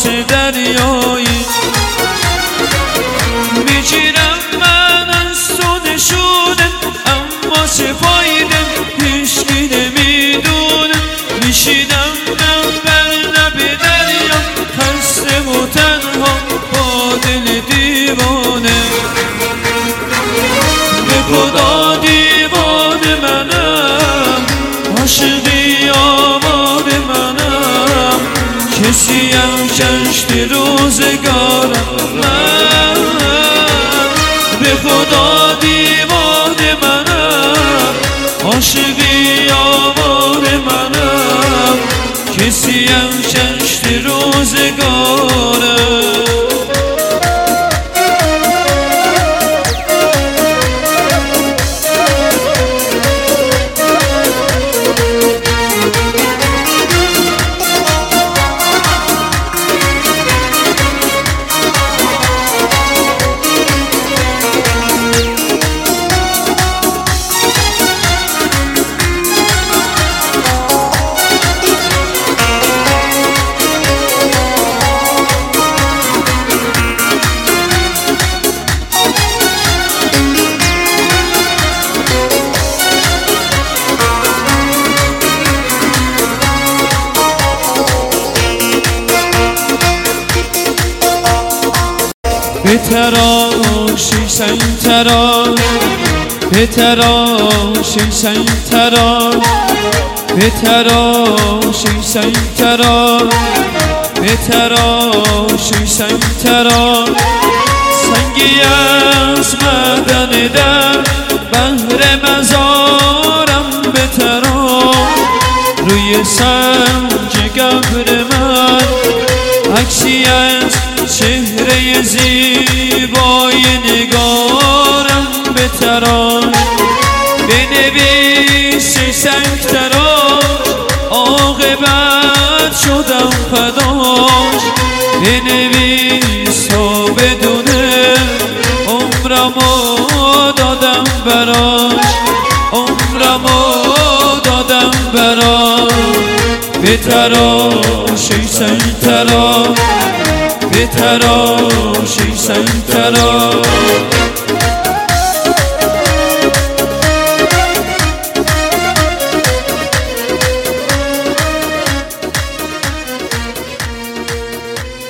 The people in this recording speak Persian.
مثل دریایی میگیرم من از تو نشونه، اما چه فایده هیچکی نمیدونه. میشینم من بر لب دریا خسته و تنها با دل دیوانه. به خدا دیوانه منم، عاشقی آواره منم، کسی هم کشت روزگارم من. به خدا دیوانه منم، عاشقی آواره منم، کسی هم کشت روزگارم. بتراشی سنگ تراش، بتراشی سنگ تراش، بتراشی سنگ تراش، بتراشی سنگ تراش. سنگی از معدن در بهر مزارم بتراش. روی سنگ قبر من عکسی از چهره زیبای نگارم بتراش. بنویس سنگ تراش، عاقبت شدم فداش. بنویس و بدونه عمرمو دادم براش، عمرمو دادم براش. بتراشی سنگ تراش، بتراشی سنگ تراش.